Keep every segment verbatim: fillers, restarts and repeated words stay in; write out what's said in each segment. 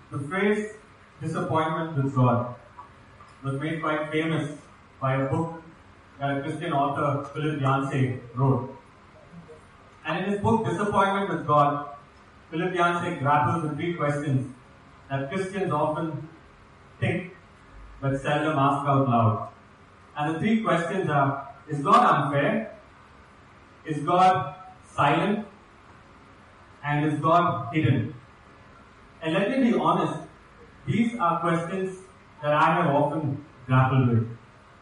The phrase disappointment with God was made quite famous by a book that a Christian author, Philip Yancey, wrote. And in his book, Disappointment with God, Philip Yancey grapples with three questions that Christians often think but seldom ask out loud. And the three questions are, is God unfair? Is God silent? And is God hidden? And let me be honest, these are questions that I have often grappled with.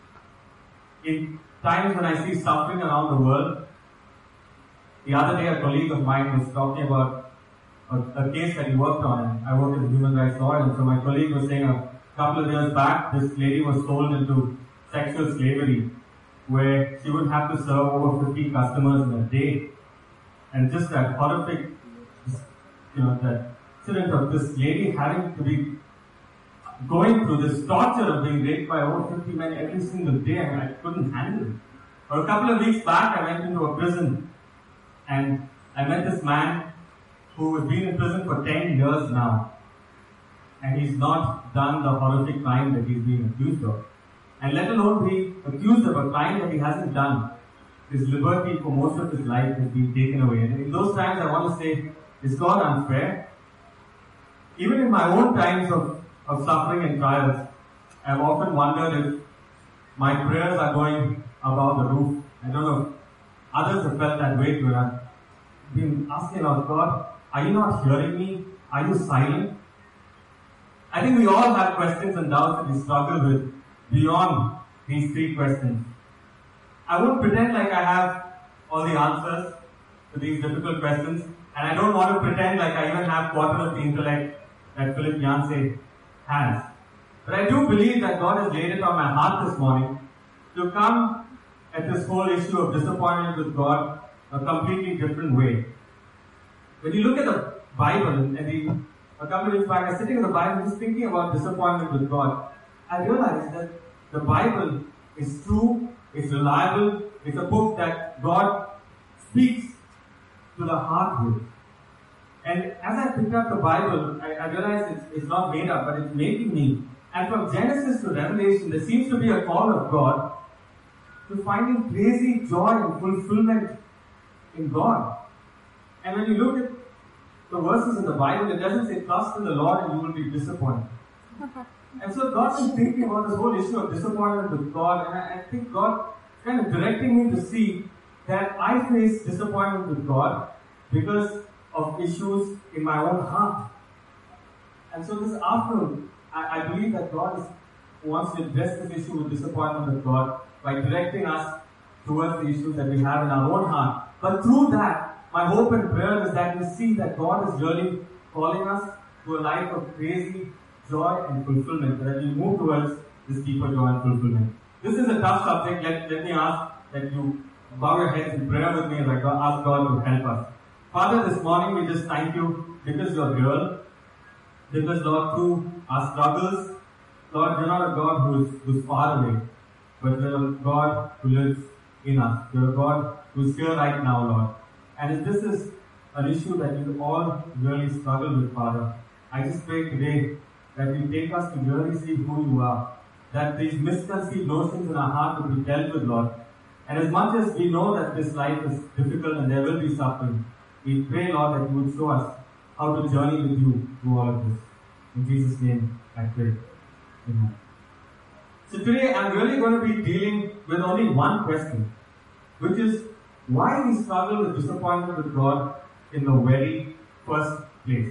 In times when I see suffering around the world, the other day a colleague of mine was talking about a, a case that he worked on, and I work as a human rights lawyer, and so my colleague was saying a couple of years back, this lady was sold into sexual slavery, where she would have to serve over fifty customers in a day. And just that horrific, you know, that incident of this lady having to be going through this torture of being raped by over fifty men every single day, I mean, I couldn't handle it. For a couple of weeks back, I went into a prison and I met this man who has been in prison for ten years now. And he's not done the horrific crime that he's being accused of. And let alone be accused of a crime that he hasn't done. His liberty for most of his life has been taken away. And in those times I want to say, is God unfair? Even in my own times of, of suffering and trials, I've often wondered if my prayers are going above the roof. I don't know if others have felt that way too. I've been asking our God, are you not hearing me? Are you silent? I think we all have questions and doubts that we struggle with beyond these three questions. I won't pretend like I have all the answers to these difficult questions, and I don't want to pretend like I even have quarter of the intellect that Philip Yancey has. But I do believe that God has laid it on my heart this morning to come at this whole issue of disappointment with God a completely different way. When you look at the Bible, and the, a couple of weeks back, I was sitting in the Bible just thinking about disappointment with God, I realized that the Bible is true, it's reliable, it's a book that God speaks to the heart with. And as I picked up the Bible, I, I realized it's, it's not made up, but it's making me. And from Genesis to Revelation, there seems to be a call of God to finding crazy joy and fulfillment in God. And when you look at the verses in the Bible, it doesn't say trust in the Lord and you will be disappointed. And so God's been thinking about this whole issue of disappointment with God, and I, I think God is kind of directing me to see that I face disappointment with God because of issues in my own heart. And so this afternoon, I, I believe that God is, wants to address this issue with disappointment with God by directing us towards the issues that we have in our own heart. But through that, my hope and prayer is that we see that God is really calling us to a life of crazy joy and fulfillment, that we move towards this deeper joy and fulfillment. This is a tough subject. Let, let me ask that you bow your heads in prayer with me as I ask God to help us. Father, this morning we just thank you because you're real. Because, Lord, through our struggles, Lord, you're not a God who is, who is far away, but you're a God who lives in us. You're a God who is here right now, Lord. And if this is an issue that we all really struggle with, Father, I just pray today that you take us to really see who you are. That these misconceived notions in our heart will be dealt with, Lord. And as much as we know that this life is difficult and there will be suffering, we pray, Lord, that you would show us how to journey with you through all of this. In Jesus' name, I pray. Amen. So today I'm really going to be dealing with only one question, which is why we struggle with disappointment with God in the very first place.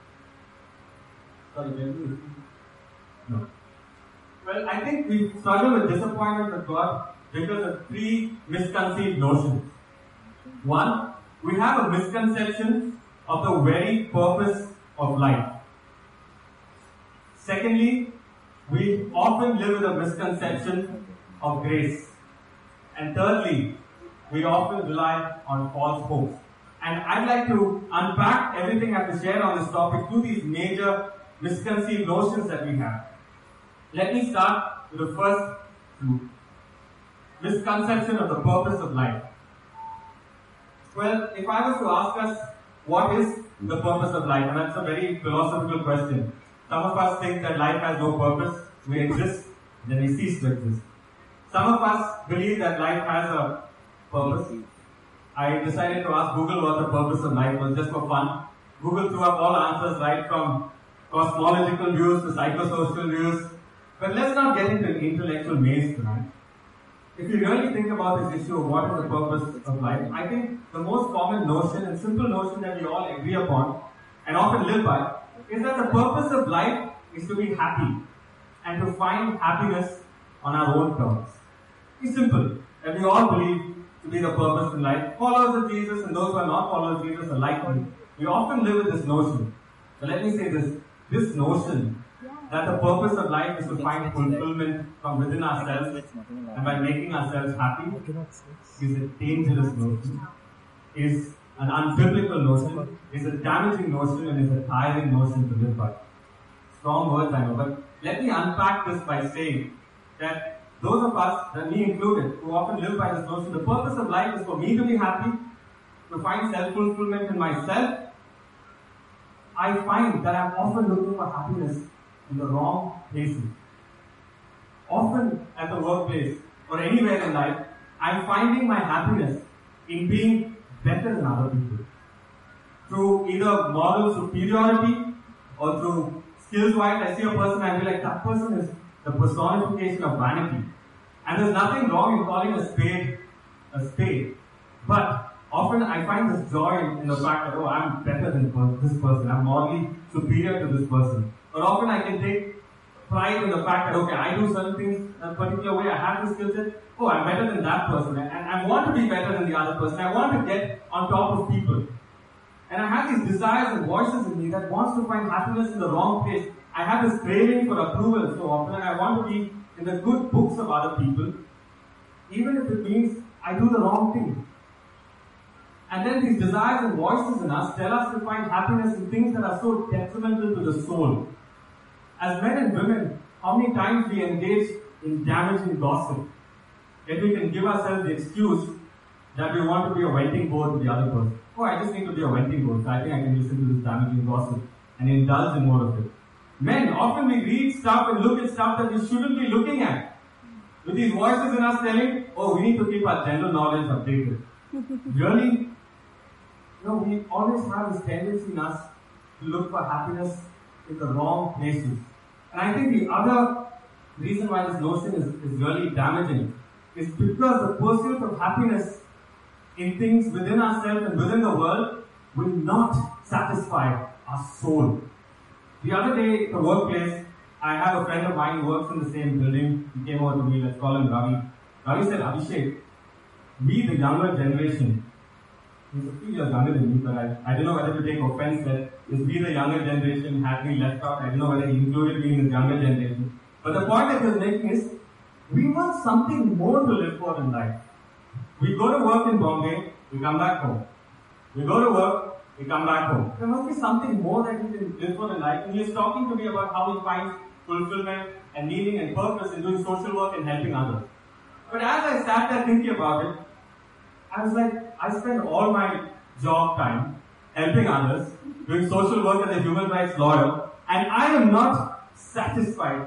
Sorry, can No. Well, I think we struggle with disappointment with God because of three misconceived notions. One, we have a misconception of the very purpose of life. Secondly, we often live with a misconception of grace. And thirdly, we often rely on false hopes. And I'd like to unpack everything I have to share on this topic through these major misconceived notions that we have. Let me start with the first two. Misconception of the purpose of life. Well, if I was to ask us what is the purpose of life, and that's a very philosophical question, Some of us think that life has no purpose. We exist, then we cease to exist. Some of us believe that life has a purpose. I decided to ask Google what the purpose of life was, just for fun. Google threw up all answers, right from cosmological views to psychosocial views. But let's not get into an intellectual maze tonight. If you really think about this issue of what is the purpose of life, I think the most common notion and simple notion that we all agree upon and often live by is that the purpose of life is to be happy and to find happiness on our own terms. It's simple, that we all believe to be the purpose in life. Followers of Jesus and those who are not followers of Jesus are like me. We often live with this notion. But let me say this, this notion that the purpose of life is to find fulfillment from within ourselves and by making ourselves happy is a dangerous notion, is an unbiblical notion, is a damaging notion, and is a tiring notion to live by. Strong words, I know, but let me unpack this by saying that those of us, and me included, who often live by this notion, the purpose of life is for me to be happy, to find self-fulfillment in myself. I find that I'm often looking for happiness in the wrong places. Often at the workplace or anywhere in life, I'm finding my happiness in being better than other people. Through either moral superiority or through skills-wise, I see a person and I be like, that person is the personification of vanity. And there's nothing wrong in calling a spade a spade. But often I find this joy in the fact that, oh, I'm better than this person. I'm morally superior to this person. But often I can take pride in the fact that, okay, I do certain things in a particular way. I have the skill set. Oh, I'm better than that person. And I want to be better than the other person. I want to get on top of people. And I have these desires and voices in me that wants to find happiness in the wrong place. I have this craving for approval so often, and I want to be in the good books of other people, even if it means I do the wrong thing. And then these desires and voices in us tell us to find happiness in things that are so detrimental to the soul. As men and women, how many times we engage in damaging gossip, yet we can give ourselves the excuse that we want to be a venting board to the other person. Oh, I just need to be a venting board, so I think I can listen to this damaging gossip and indulge in more of it. Men, often we read stuff and look at stuff that we shouldn't be looking at. With these voices in us telling, oh, we need to keep our general knowledge updated. Really? You know, we always have this tendency in us to look for happiness in the wrong places. And I think the other reason why this notion is, is really damaging is because the pursuit of happiness in things within ourselves and within the world will not satisfy our soul. The other day at the workplace, I have a friend of mine who works in the same building. He came over to me, let's call him Ravi. Ravi said, Abhishek, we the younger generation, he's a few years younger than me, but I, I don't know whether to take offense that if we the younger generation had me left out, I don't know whether he included me in his younger generation. But the point that he was making is, we want something more to live for in life. We go to work in Bombay, we come back home. We go to work, we come back home. There must be something more that we can live for in life. And he is talking to me about how he finds fulfillment and meaning and purpose in doing social work and helping others. But as I sat there thinking about it, I was like, I spend all my job time helping others, doing social work as a human rights lawyer, and I am not satisfied.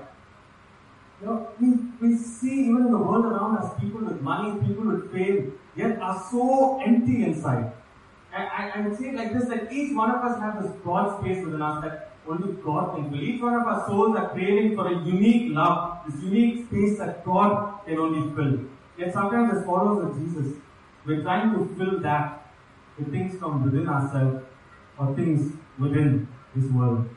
You know, we, we see even in the world around us, people with money, people with fame, yet are so empty inside. And I, I would say it like this, that each one of us has this God space within us that only God can fill. Each one of our souls are craving for a unique love, this unique space that God can only fill. Yet sometimes as followers of Jesus, we're trying to fill that with things from within ourselves or things within this world.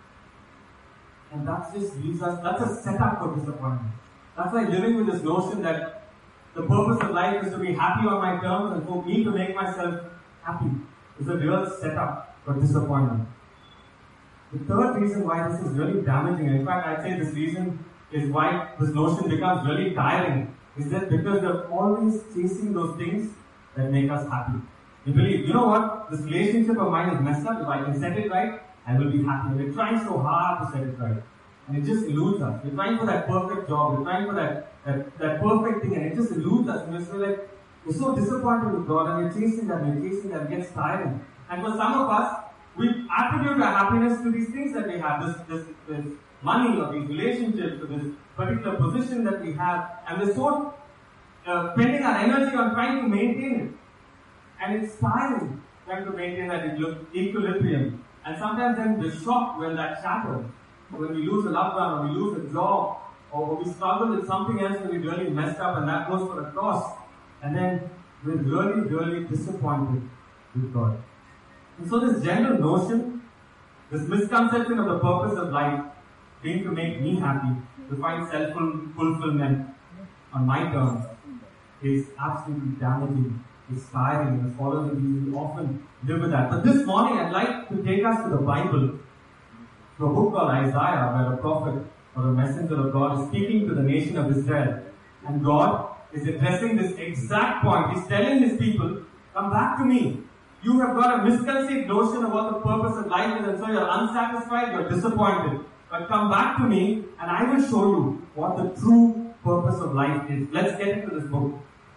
And that just leaves us, that's a setup for disappointment. That's like living with this notion that the purpose of life is to be happy on my terms and for me to make myself happy is a real setup for disappointment. The third reason why this is really damaging, and in fact I'd say this reason is why this notion becomes really tiring, is that because we're always chasing those things that make us happy. We believe, you know what, this relationship of mine is messed up, if I can set it right, I will be happy. We're trying so hard to set it right. And it just eludes us. We're trying for that perfect job, we're trying for that, that, that perfect thing, and it just eludes us. And we're so like, we're so disappointed with God, and we're chasing that, we're chasing that, it gets tiring. And for some of us, we attribute our happiness to these things that we have, this, this, this money or these relationships or this particular position that we have, and we're so uh, spending our energy on trying to maintain it. And it's tiring trying to maintain that equilibrium. And sometimes then we're shocked when that shatters. When we lose a loved one, or we lose a job, or we struggle with something else that we really messed up and that goes for a toss. And then we're really, really disappointed with God. And so this general notion, this misconception of the purpose of life being to make me happy, to find self-fulfillment on my terms, is absolutely damaging. It's tiring, and followers of Jesus, we often live with that. But this morning I'd like to take us to the Bible, to a book called Isaiah, where a prophet or a messenger of God is speaking to the nation of Israel. And God is addressing this exact point. He's telling his people, come back to me. You have got a misconceived notion of what the purpose of life is, and so you're unsatisfied, you're disappointed. But come back to me, and I will show you what the true purpose of life is. Let's get into this book.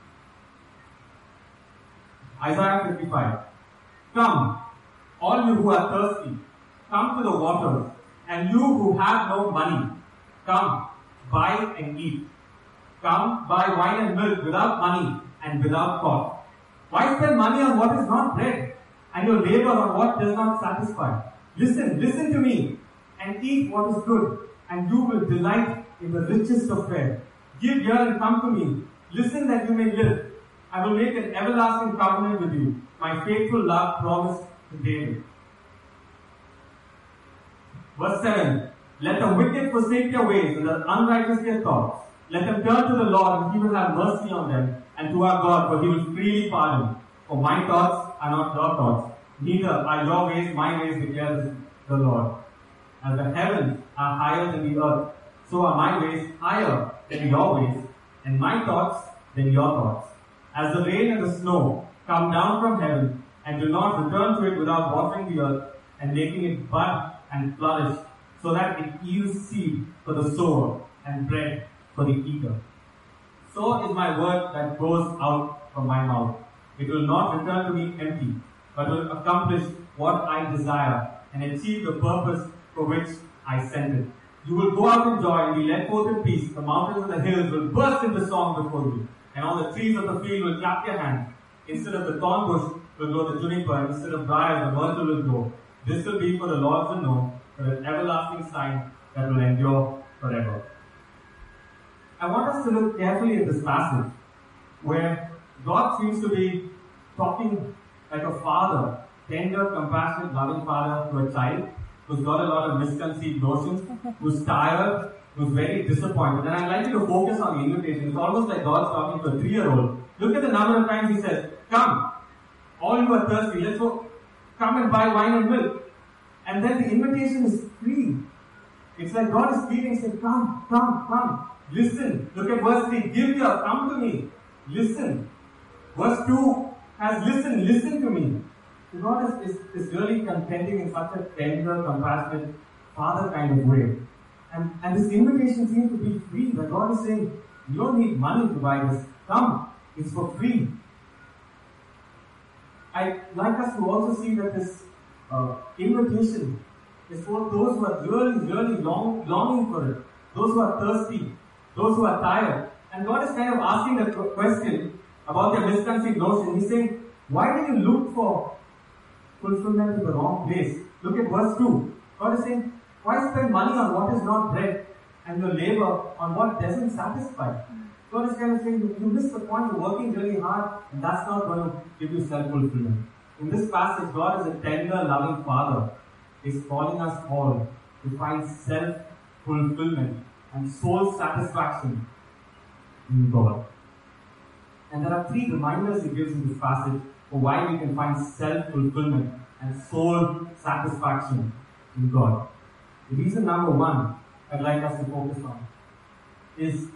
Isaiah fifty-five. Come, all you who are thirsty, come to the waters, and you who have no money, come, buy and eat. Come, buy wine and milk without money and without cost. Why spend money on what is not bread, and your labor on what does not satisfy? Listen, listen to me, and eat what is good, and you will delight in the richest of fare. Give ear and come to me. Listen that you may live. I will make an everlasting covenant with you, my faithful love promised to David. Verse seven. Let the wicked forsake their ways and the unrighteous their thoughts. Let them turn to the Lord, and he will have mercy on them, and to our God, for he will freely pardon. For my thoughts are not your thoughts, neither are your ways my ways, declares the Lord. As the heavens are higher than the earth, so are my ways higher than your ways, and my thoughts than your thoughts. As the rain and the snow come down from heaven, and do not return to it without watering the earth, and making it bud and flourish, so that it yields seed for the sower, and bread for the eater. So is my word that goes out from my mouth. It will not return to me empty, but will accomplish what I desire, and achieve the purpose for which I sent it. You will go out in joy and be led forth in peace. The mountains and the hills will burst into song before you, and all the trees of the field will clap their hands. Instead of the thorn bush will grow the juniper, and instead of briars the myrtle will grow. This will be for the Lord to know, for an everlasting sign that will endure forever. I want us to look carefully at this passage, where God seems to be talking like a father, tender, compassionate, loving father to a child who's got a lot of misconceived notions, who's tired, who's very disappointed. And I'd like you to focus on the invitation. It's almost like God's talking to a three-year-old. Look at the number of times he says, come, all you are thirsty, let's go, come and buy wine and milk. And then the invitation is free. It's like God is speaking, saying, come, come, come. Listen. Look at verse three. Give ear, come to me. Listen. Verse two has listen, listen to me. So God is, is, is really contending in such a tender, compassionate, father kind of way. And, and this invitation seems to be free. That God is saying, you don't need money to buy this. Come. It's for free. I'd like us to also see that this uh, invitation is for those who are really, really long, longing for it. Those who are thirsty. Those who are tired. And God is kind of asking a question about their misconceived notion. He's saying, why do you look for fulfillment in the wrong place? Look at verse two. God is saying, why spend money on what is not bread and your labor on what doesn't satisfy? God is kind of saying, you miss the point of working really hard, and that's not going to give you self-fulfillment. In this passage, God is a tender, loving Father. He's calling us all to find self-fulfillment and soul satisfaction in God. And there are three reminders he gives in this passage for why we can find self-fulfillment and soul satisfaction in God. The reason number one I'd like us to focus on is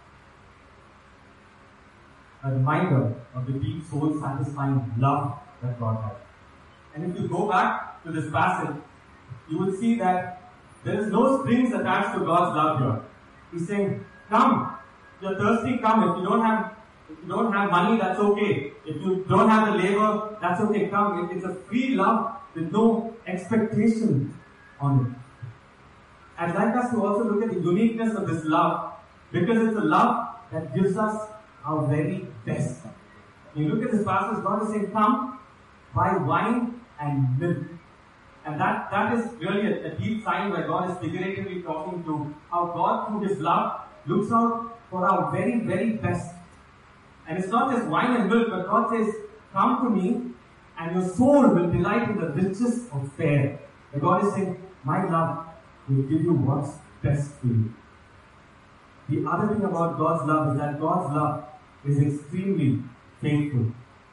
a reminder of the deep soul satisfying love that God has. And if you go back to this passage, you will see that there is no strings attached to God's love here. He's saying, come, you're thirsty, come. If you don't have if you don't have money, that's okay. If you don't have the labor, that's okay. Come. It's a free love with no expectation on it. I'd like us to also look at the uniqueness of this love, because it's a love that gives us our very best. When you look at this passage, God is saying, come, buy wine and milk. And that, that is really a, a deep sign where God is figuratively talking to how God, through His love, looks out for our very, very best. And it's not just wine and milk, but God says, come to me and your soul will delight in the riches of fare. And God is saying, my love will give you what's best for you. The other thing about God's love is that God's love is extremely faithful.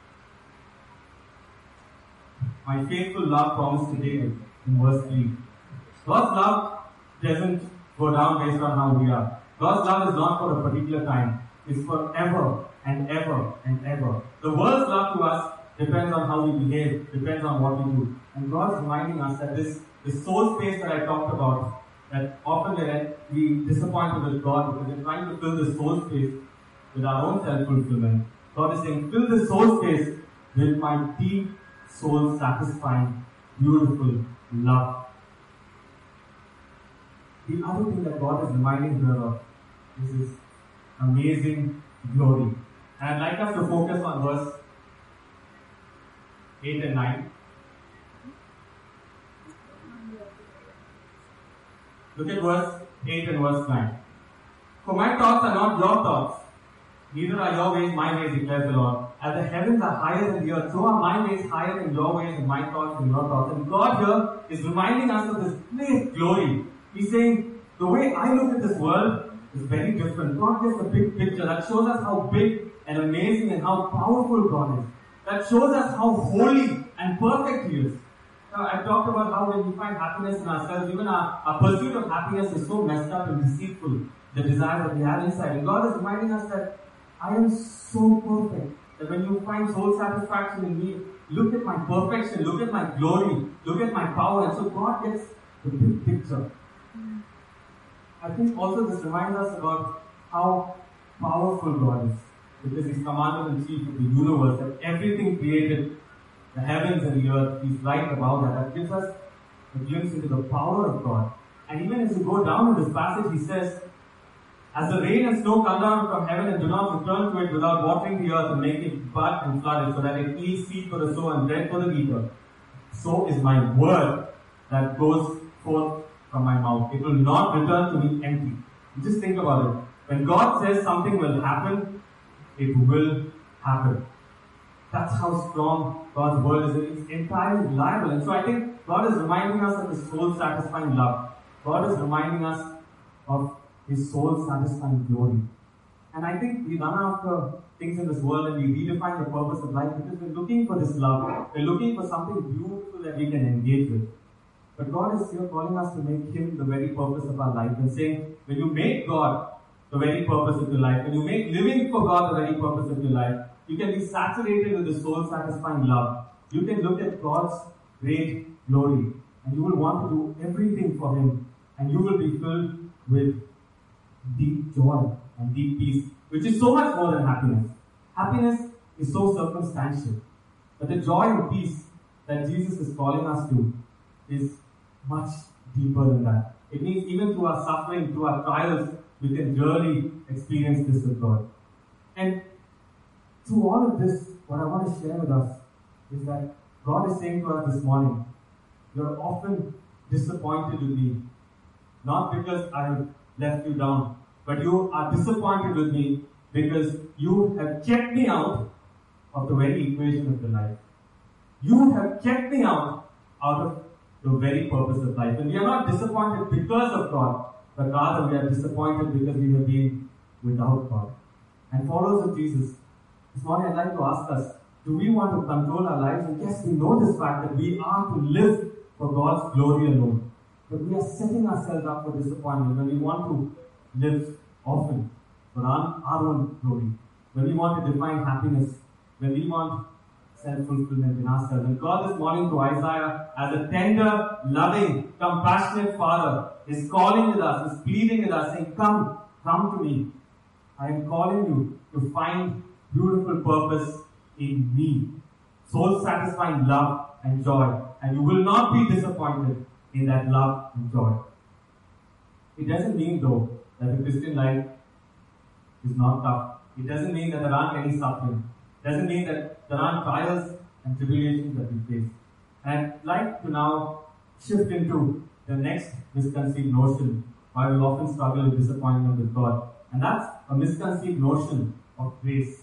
My faithful love promised to David in verse three. God's love doesn't go down based on how we are. God's love is not for a particular time. It's forever and ever and ever. The world's love to us depends on how we behave, depends on what we do. And God's reminding us that this, this soul space that I talked about, that often we're we disappointed with God because we're trying to fill this soul space with our own self-fulfillment. God is saying, fill this soul space with my deep, soul-satisfying, beautiful love. The other thing that God is reminding her of is His amazing glory. And I'd like us to focus on verse eight and nine. Look at verse eight and verse nine. For my thoughts are not your thoughts, neither are your ways my ways, declares the Lord. As the heavens are higher than the earth, so are my ways higher than your ways, and my thoughts than your thoughts. And God here is reminding us of this great glory. He's saying, the way I look at this world is very different. Not just a big picture that shows us how big and amazing and how powerful God is. That shows us how holy and perfect He is. Now, I've talked about how when we find happiness in ourselves, even our, our pursuit of happiness is so messed up and deceitful, the desire that we have inside. And God is reminding us that I am so perfect. That when you find soul satisfaction in me, look at my perfection, look at my glory, look at my power. And so God gets the big picture. I think also this reminds us about how powerful God is. Because He's commander-in-chief of the universe, that everything created, the heavens and the earth, He's right above that. That gives us a glimpse into the power of God. And even as you go down in this passage, He says, as the rain and snow come down from heaven and do not return to it without watering the earth and making it bud and flood it, so that it yields seed for the sower and bread for the eater, so is my word that goes forth from my mouth. It will not return to me empty. Just think about it. When God says something will happen, it will happen. That's how strong God's word is. It's entirely reliable. And so I think God is reminding us of His soul-satisfying love. God is reminding us of His soul-satisfying glory. And I think we run after things in this world and we redefine the purpose of life because we're looking for this love. We're looking for something beautiful that we can engage with. But God is here calling us to make Him the very purpose of our life and saying, when you make God the very purpose of your life, when you make living for God the very purpose of your life, you can be saturated with the soul-satisfying love. You can look at God's great glory and you will want to do everything for Him, and you will be filled with deep joy and deep peace, which is so much more than happiness. Happiness is so circumstantial, but the joy and peace that Jesus is calling us to is much deeper than that. It means even through our suffering, through our trials, we can really experience this with God. And through all of this, what I want to share with us is that God is saying to us this morning, you're often disappointed with me, not because I left you down, but you are disappointed with me because you have kept me out of the very equation of your life. You have kept me out out of the very purpose of life. And we are not disappointed because of God, but rather we are disappointed because we have been without God. And followers of Jesus, this morning I'd like to ask us, do we want to control our lives? And yes, we know this fact that we are to live for God's glory alone. But we are setting ourselves up for disappointment when we want to live often for our, our own glory. When we want to define happiness. When we want self-fulfillment in ourselves. And God this morning to Isaiah, as a tender, loving, compassionate Father, is calling with us, is pleading with us, saying, come, come to me. I am calling you to find beautiful purpose in me. Soul-satisfying love and joy. and you will not be disappointed in that love and joy. It doesn't mean though that the Christian life is not tough. It doesn't mean that there aren't any suffering. It doesn't mean that there aren't trials and tribulations that we face. And I'd like to now shift into the next misconceived notion why we often struggle with disappointment with God. And that's a misconceived notion of grace.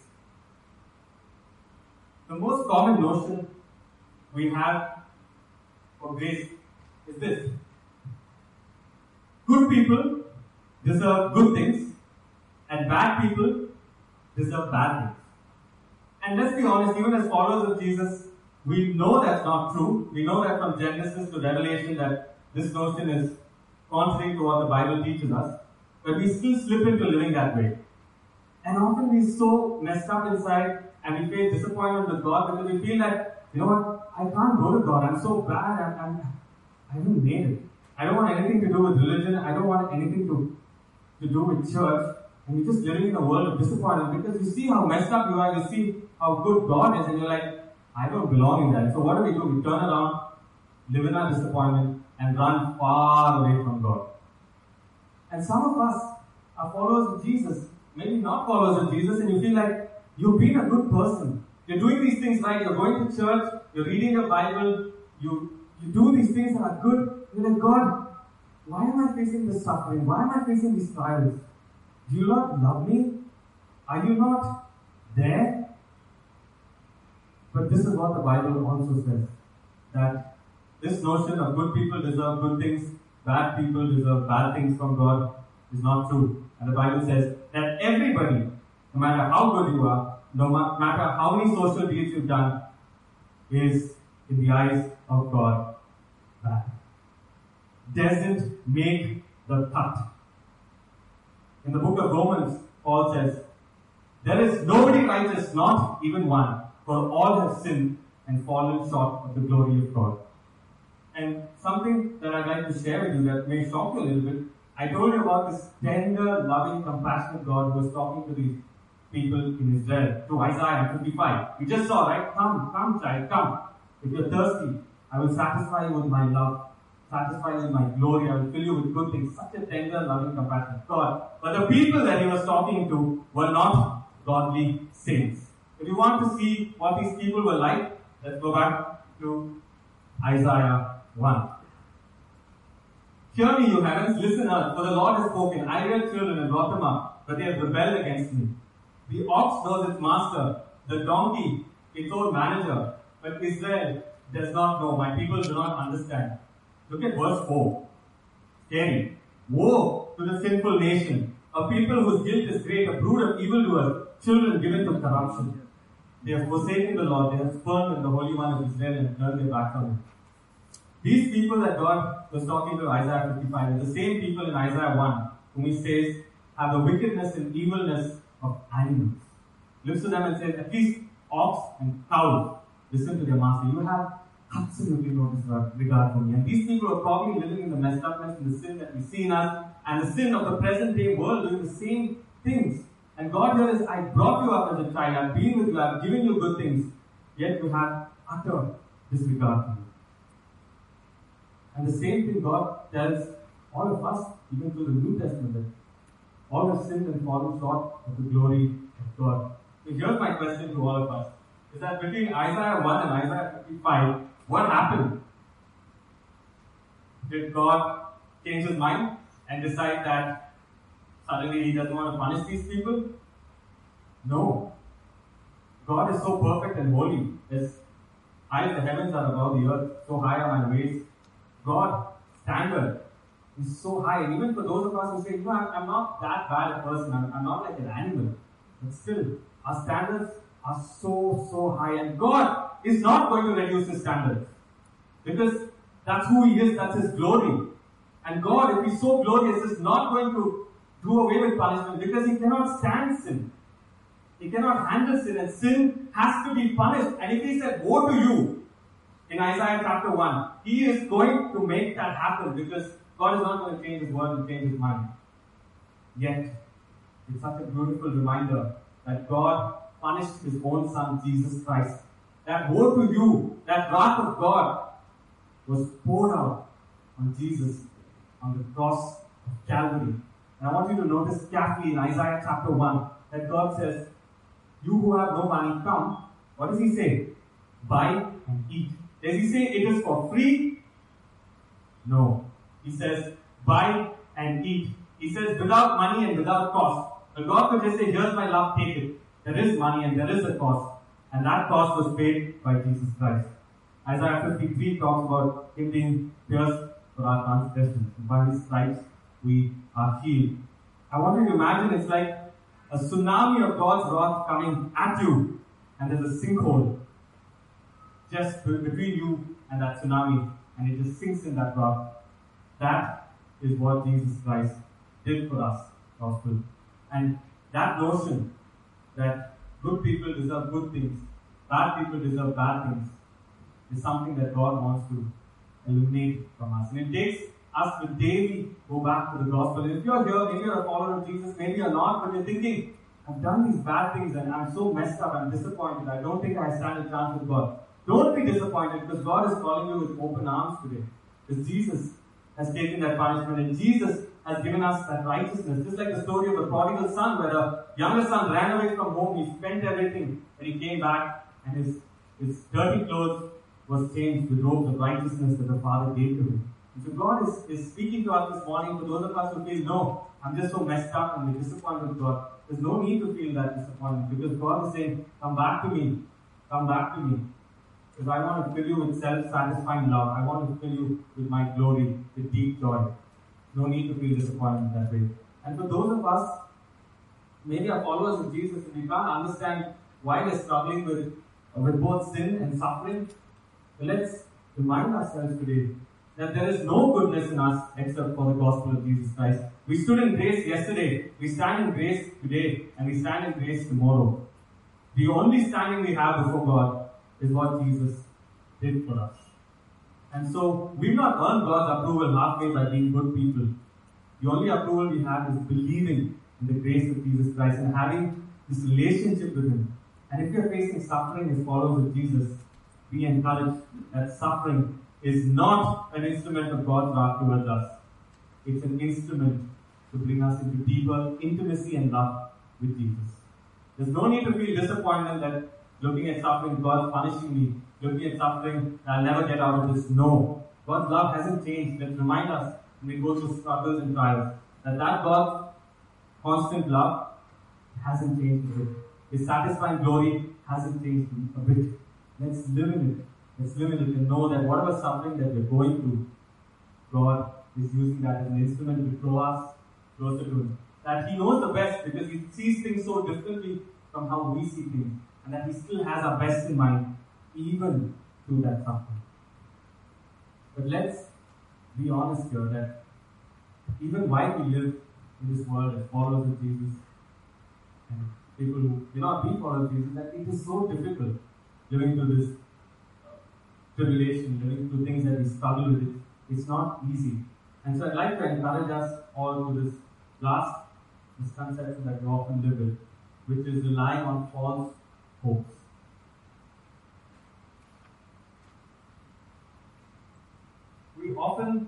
The most common notion we have for grace is this. Good people deserve good things and bad people deserve bad things. And let's be honest, even as followers of Jesus, we know that's not true. We know that from Genesis to Revelation that this notion is contrary to what the Bible teaches us. But we still slip into living that way. And often we're so messed up inside and we face disappointment with God because we feel that, you know what, I can't go to God. I'm so bad. I'm, I'm, I haven't made it. I don't want anything to do with religion. I don't want anything to, to do with church. And you're just living in a world of disappointment because you see how messed up you are. You see how good God is. And you're like, I don't belong in that. So what do we do? We turn around, live in our disappointment, and run far away from God. And some of us are followers of Jesus, maybe not followers of Jesus, and you feel like you've been a good person. You're doing these things right. You're going to church. You're reading your Bible. You you do these things that are good. You're like, God, why am I facing this suffering? Why am I facing these trials? Do you not love me? Are you not there? But this is what the Bible also says, that this notion of good people deserve good things, bad people deserve bad things from God is not true. And the Bible says that everybody, no matter how good you are, no matter how many social deeds you've done, is in the eyes of God bad. Doesn't make the cut. In the book of Romans, Paul says, there is nobody righteous, not even one, for all have sinned and fallen short of the glory of God. And something that I'd like to share with you that may shock you a little bit, I told you about this tender, loving, compassionate God who was talking to these people in Israel, to Isaiah fifty-five. We just saw, right? Come, come child, come. If you're thirsty, I will satisfy you with my love, satisfy you with my glory, I will fill you with good things. Such a tender, loving, compassionate God. But the people that he was talking to were not godly saints. If you want to see what these people were like, let's go back to Isaiah one. Hear me, you heavens, listen earth, for the Lord has spoken. I reared children and brought them up, but they have rebelled against me. The ox knows its master, the donkey its own manager, but Israel does not know. My people do not understand. Look at verse four. Scary. Woe to the sinful nation, a people whose guilt is great, a brood of evildoers, children given to corruption. They have forsaken the Lord, they have spurned the Holy One of Israel and turned their backs on him. These people that God was talking to Isaiah fifty-five are the same people in Isaiah one, whom he says have the wickedness and evilness of animals. Looks to them and says, at least ox and cows listen to their master. You have absolutely no regard for me. And these people are probably living in the messed upness and the sin that we see in us and the sin of the present day world, doing the same things. And God here is, I brought you up as a child, I've been with you, I've given you good things, yet you have utter disregard for me. And the same thing God tells all of us, even through the New Testament, that all have sinned and fallen short of the glory of God. So here's my question to all of us, is that between Isaiah one and Isaiah fifty-five, what happened? Did God change his mind and decide that suddenly he doesn't want to punish these people? No. God is so perfect and holy. As high as the heavens are above the earth, so high are my ways. God's standard is so high. And even for those of us who say, no, I'm, I'm not that bad a person, I'm, I'm not like an animal. But still, our standards are so, so high. And God is not going to reduce his standards. Because that's who he is, that's his glory. And God, if he's so glorious, is not going to do away with punishment because he cannot stand sin. He cannot handle sin, and sin has to be punished. And if he said, woe to you, in Isaiah chapter one, he is going to make that happen because God is not going to change his word and change his mind. Yet, it's such a beautiful reminder that God punished his own son, Jesus Christ. That woe to you, that wrath of God, was poured out on Jesus on the cross of Calvary. And I want you to notice carefully in Isaiah chapter one that God says, you who have no money, come. What does he say? Buy and eat. Does he say it is for free? No. He says, buy and eat. He says, without money and without cost. But God could just say, here's my love, take it. There is money and there is a cost. And that cost was paid by Jesus Christ. Isaiah fifty-three talks about him being pierced for our transgressions. By his stripes we are healed. I want you to imagine it's like a tsunami of God's wrath coming at you. And there's a sinkhole just between you and that tsunami. And it just sinks in that rock. That is what Jesus Christ did for us, gospel. And that notion that good people deserve good things, bad people deserve bad things, is something that God wants to eliminate from us. And it takes us to daily go back to the gospel. And if you're here, maybe you're a follower of Jesus, maybe you're not, but you're thinking, I've done these bad things and I'm so messed up, I'm disappointed, I don't think I stand a chance with God. Don't be disappointed because God is calling you with open arms today. Because Jesus has taken that punishment and Jesus has given us that righteousness. Just like the story of the prodigal son, where the younger son ran away from home, he spent everything, and he came back and his, his dirty clothes was changed with robes of righteousness that the Father gave to him. And so God is, is speaking to us this morning for those of us who feel, no, I'm just so messed up and we're disappointed with God. There's no need to feel that disappointment because God is saying, come back to me, come back to me. Because I want to fill you with self-satisfying love. I want to fill you with my glory, with deep joy. No need to feel disappointment that way. And for those of us, maybe are followers of Jesus, and we can't understand why we're struggling with, with both sin and suffering, but let's remind ourselves today that there is no goodness in us except for the gospel of Jesus Christ. We stood in grace yesterday, we stand in grace today, and we stand in grace tomorrow. The only standing we have before God is what Jesus did for us. And so, we've not earned God's approval halfway by being good people. The only approval we have is believing in the grace of Jesus Christ and having this relationship with Him. And if you're facing suffering as followers of Jesus, be encouraged that suffering is not an instrument of God's wrath towards us. It's an instrument to bring us into deeper intimacy and love with Jesus. There's no need to feel disappointed that looking at suffering, God's punishing me. Looking at suffering, I'll never get out of this. No. God's love hasn't changed. Let's remind us when we go through struggles and trials that that God's constant love hasn't changed a bit. His satisfying glory hasn't changed a bit. Let's live in it. Let's live in it and know that whatever suffering that we're going through, God is using that as an instrument to draw us closer to Him. That He knows the best because He sees things so differently from how we see things. And that He still has our best in mind, even through that suffering. But let's be honest here that even while we live in this world as followers of Jesus, and people who may not be followers of Jesus, that it is so difficult living through this uh, tribulation, living through things that we struggle with. It. It's not easy. And so I'd like to encourage us all to this last misconception that we often live with, which is relying on false hopes. We often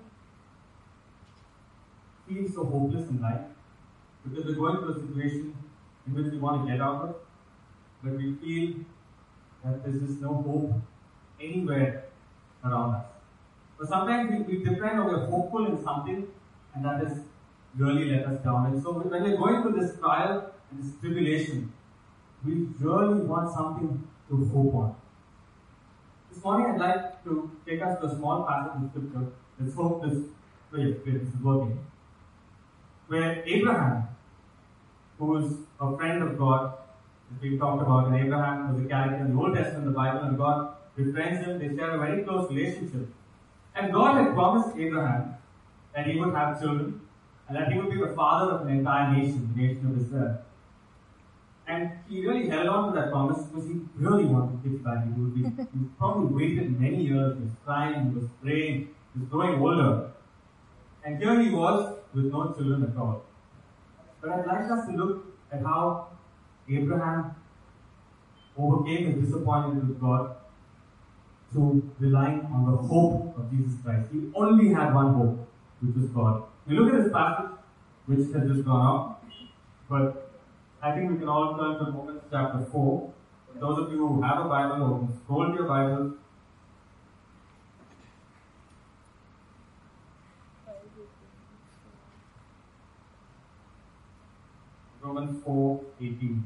feel so hopeless in life because we're going through a situation in which we want to get out of it, but we feel that there's just no hope anywhere around us. But sometimes we, we depend or we're hopeful in something, and that has really let us down. And so when we're going through this trial and this tribulation, we really want something to hope on. This morning I'd like to take us to a small passage in Scripture. Let's hope this, oh yes, wait, this is working. Where Abraham, who is a friend of God, as we talked about, and Abraham was a character in the Old Testament, the Bible, and God befriends him, they share a very close relationship. And God had promised Abraham that he would have children, and that he would be the father of an entire nation, the nation of Israel. And he really held on to that promise because he really wanted kids back. He would be, he probably waited many years, he was crying, he was praying, he was growing older. And here he was with no children at all. But I'd like us to look at how Abraham overcame his disappointment with God to relying on the hope of Jesus Christ. He only had one hope, which was God. We look at this passage, which has just gone up, but I think we can all turn to Romans chapter four. For those of you who have a Bible, or can scroll to your Bible. Romans four eighteen.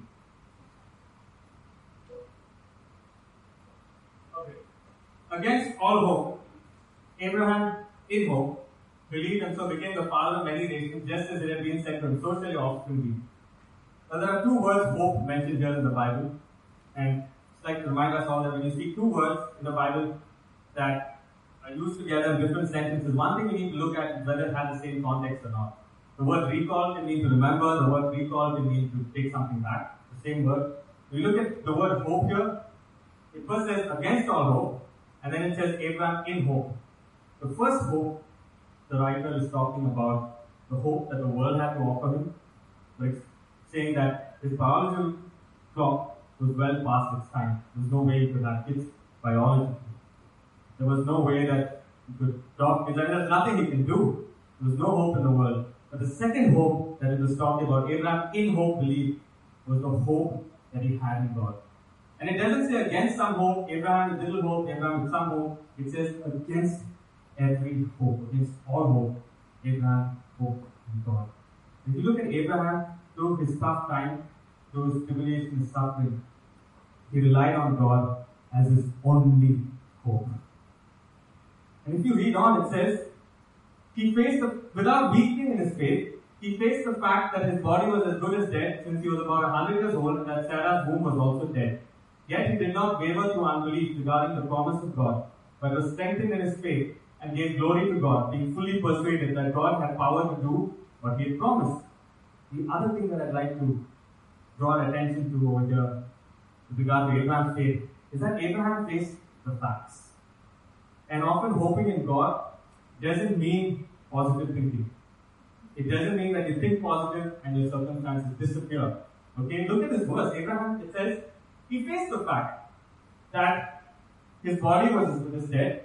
Okay. Against all hope, Abraham, in hope, believed and so became the father of many nations, just as it had been said to him, so shall your offspring be. Now there are two words hope mentioned here in the Bible, and it's like to remind us all that when you see two words in the Bible that are used together in different sentences, one thing we need to look at is whether it has the same context or not. The word recall can mean to remember, the word recall can mean to take something back, the same word. When you look at the word hope here, it first says against all hope, and then it says Abraham in hope. The first hope, the writer is talking about the hope that the world had to offer him, but it's saying that his biological clock was well past its time. There was no way he could have kids biologically. There was no way that he could talk. There's nothing he can do. There was no hope in the world. But the second hope that it was talking about, Abraham in hope believed, was the hope that he had in God. And it doesn't say against some hope, Abraham with little hope, Abraham with some hope. It says against every hope, against all hope, Abraham hoped in God. If you look at Abraham through his tough time, through his tribulation and suffering, he relied on God as his only hope. And if you read on, it says, he faced, the, without weakening in his faith, he faced the fact that his body was as good as dead since he was about a hundred years old and that Sarah's womb was also dead. Yet he did not waver through unbelief regarding the promise of God, but was strengthened in his faith and gave glory to God, being fully persuaded that God had power to do what he had promised. The other thing that I'd like to draw attention to over here with regard to Abraham's faith is that Abraham faced the facts. And often hoping in God doesn't mean positive thinking. It doesn't mean that you think positive and your circumstances disappear. Okay, look at this verse. Abraham, it says, he faced the fact that his body was, was dead,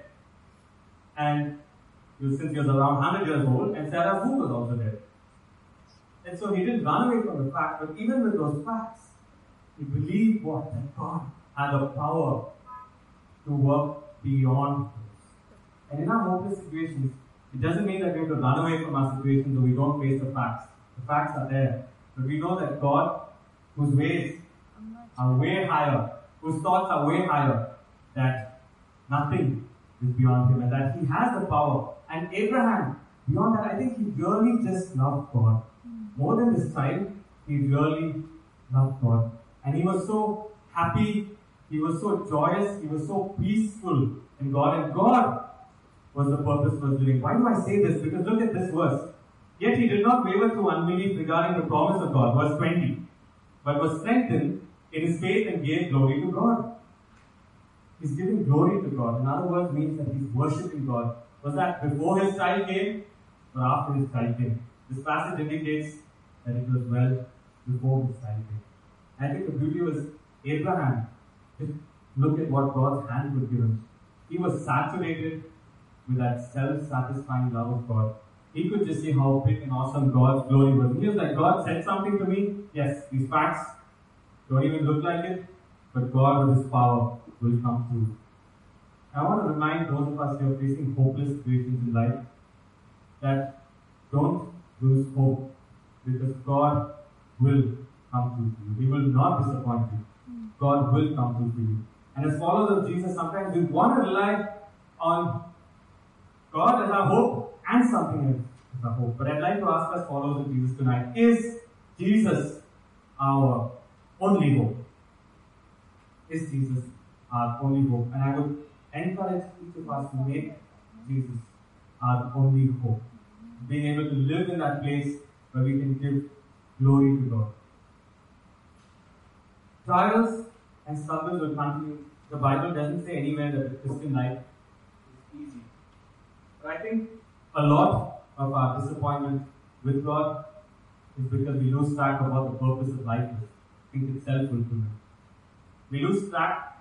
and since he was around one hundred years old, and Sarah's womb was also dead. And so he didn't run away from the fact, but even with those facts, he believed what? That God had the power to work beyond this. And in our hopeless situations, it doesn't mean that we have to run away from our situations or we don't face the facts. The facts are there. But we know that God, whose ways are way higher, whose thoughts are way higher, that nothing is beyond him and that he has the power. And Abraham, beyond that, I think he really just loved God. More than this time, he really loved God. And he was so happy, he was so joyous, he was so peaceful in God. And God was the purpose for his living. Why do I say this? Because look at this verse. Yet he did not waver through unbelief regarding the promise of God, verse twenty, but was strengthened in his faith and gave glory to God. He's giving glory to God. In other words, means that he's worshipping God. Was that before his child came or after his child came? This passage indicates that it was well before his child came. I think the beauty was Abraham. Just look at what God's hand would give him. He was saturated with that self-satisfying love of God. He could just see how big and awesome God's glory was. He was like, God said something to me. Yes, these facts don't even look like it, but God with his power will come through. I want to remind those of us who are facing hopeless situations in life that don't lose hope, because God will come through for you. He will not disappoint you. God will come through for you. And as followers of Jesus, sometimes we want to rely on God as our hope and something else as our hope. But I'd like to ask us followers of Jesus tonight, is Jesus our only hope? Is Jesus our only hope? And I would encourage each of us to make Jesus our only hope. Being able to live in that place where we can give glory to God. Trials and struggles will continue. The Bible doesn't say anywhere that the Christian life is easy. But I think a lot of our disappointment with God is because we lose track of what the purpose of life is. I think it's self-fulfillment. We lose track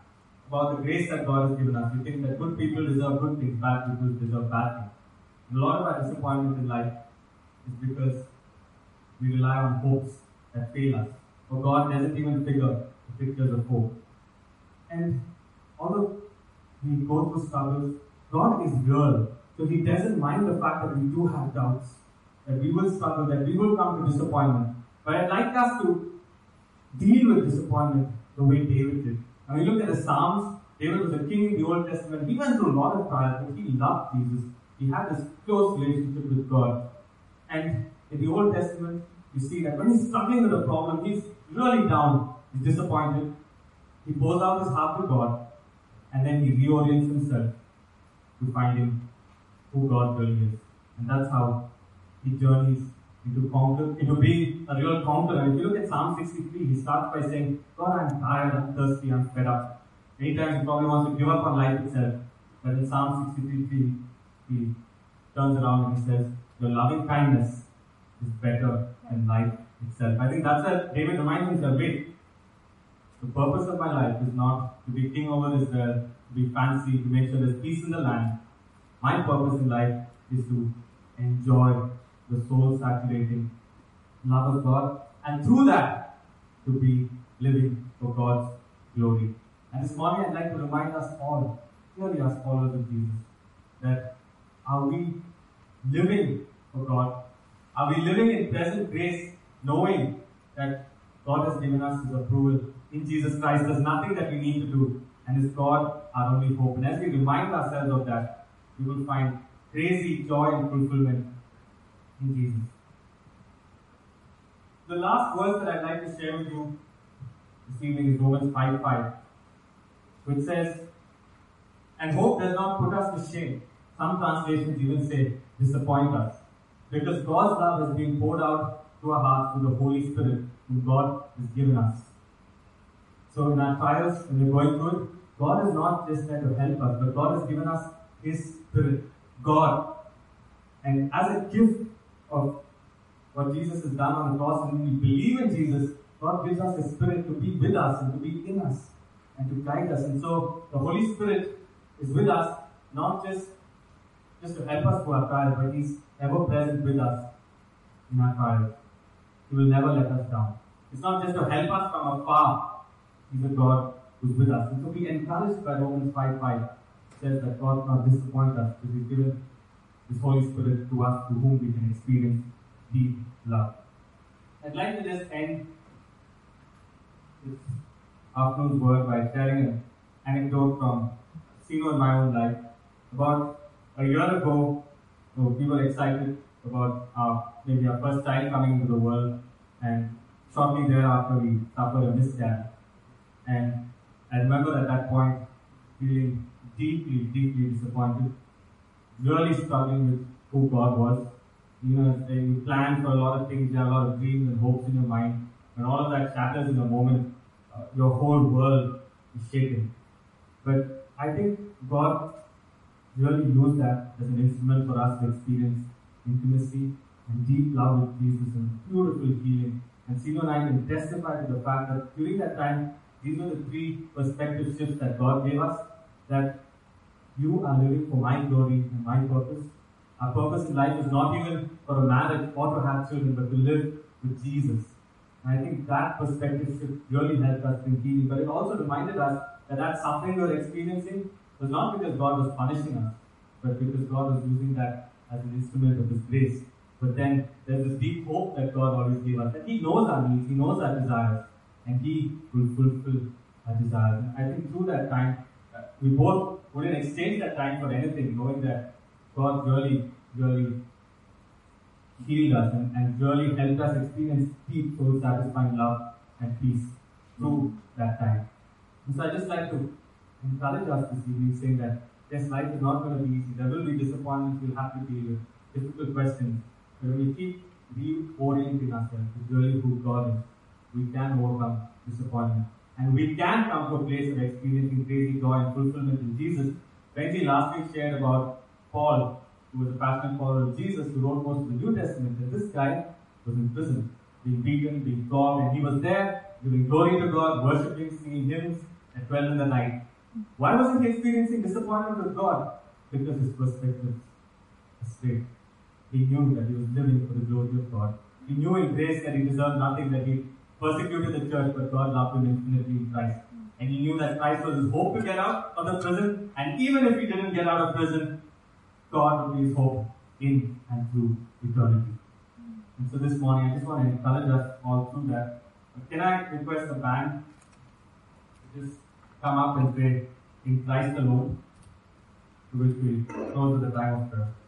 about the grace that God has given us. We think that good people deserve good things, bad people deserve bad things. And a lot of our disappointment in life is because we rely on hopes that fail us. For God doesn't even figure the pictures of hope. And although we go through struggles, God is real. So He doesn't mind the fact that we do have doubts, that we will struggle, that we will come to disappointment. But I'd like us to deal with disappointment the way David did. And we look at the Psalms. David was a king in the Old Testament. He went through a lot of trials, but he loved Jesus. He had this close relationship with God. And in the Old Testament, you see that when he's struggling with a problem, he's really down, he's disappointed. He pours out his heart to God, and then he reorients himself to finding who God really is. And that's how he journeys into conquer, into being a real conqueror. And if you look at Psalm sixty-three, he starts by saying, God, I'm tired, I'm thirsty, I'm fed up. Many times he probably wants to give up on life itself. But in Psalm sixty-three, he turns around and he says, your loving kindness is better than life itself. I think that's where David reminds himself, wait, the purpose of my life is not to be king over Israel, to be fancy, to make sure there's peace in the land. My purpose in life is to enjoy the soul-saturating love of God, and through that, to be living for God's glory. And this morning I'd like to remind us all, really as followers of Jesus, that are we living for God? Are we living in present grace, knowing that God has given us His approval in Jesus Christ? There's nothing that we need to do, and is God our only hope. And as we remind ourselves of that, we will find crazy joy and fulfillment in Jesus. The last verse that I'd like to share with you this evening is Romans five five, which says, and hope does not put us to shame. Some translations even say disappoint us, because God's love has been poured out to our hearts through the Holy Spirit whom God has given us. So in our trials, when we're going through it, God is not just there to help us, but God has given us His Spirit, God. And as a gift of what Jesus has done on the cross, and when we believe in Jesus, God gives us His Spirit to be with us and to be in us and to guide us. And so the Holy Spirit is with us, not just, just to help us through our trials, but He's ever present with us in our trials. He will never let us down. It's not just to help us from afar. He's a God who's with us. And so be encouraged by Romans five five. It says that God will not disappoint us, because He's given His Holy Spirit to us, through whom we can experience deep love. I'd like to just end this afternoon's word by sharing an anecdote from seen in my own life. About a year ago, so we were excited about our, maybe our first child coming into the world, and shortly thereafter we suffered a miscarriage. And I remember at that point feeling deeply, deeply disappointed, really struggling with who God was. You know, you plan for a lot of things, you have a lot of dreams and hopes in your mind, and all of that shatters in a moment. Uh, your whole world is shaken. But I think God really used that as an instrument for us to experience intimacy and deep love with Jesus and beautiful healing. And Sino and I can testify to the fact that during that time, these were the three perspective shifts that God gave us, that you are living for my glory and my purpose. Our purpose in life is not even for a marriage or to have children, but to live with Jesus. And I think that perspective shift really helped us in healing. But it also reminded us that that suffering we were experiencing was not because God was punishing us, but because God was using that as an instrument of His grace. But then there's this deep hope that God always gave us, that He knows our needs, He knows our desires, and He will fulfill our desires. And I think through that time, uh, we both wouldn't exchange that time for anything, knowing that God really, really healed us and, and really helped us experience deep, soul-satisfying love and peace through that time. And so I just like to encourage us this evening, saying that yes, life is not going to be easy. There will be disappointments we'll have to deal with, difficult questions. But when we keep reorienting ourselves to really who God is, we can overcome disappointment. And we can come to a place of experiencing crazy joy and fulfillment in Jesus. Benji last week shared about Paul, who was a passionate follower of Jesus, who wrote most of the New Testament, that this guy was in prison, being beaten, being flogged, and he was there giving glory to God, worshipping, singing hymns at twelve in the night. Why wasn't he experiencing disappointment with God? Because his perspective was straight. He knew that he was living for the glory of God. He knew in grace that he deserved nothing, that he persecuted the church, but God loved him infinitely in Christ. And he knew that Christ was his hope to get out of the prison, and even if he didn't get out of prison, God would be his hope in and through eternity. And so this morning, I just want to encourage us all through that. Can I request the band to just come up and pray in Christ alone, to which we close with the time of prayer.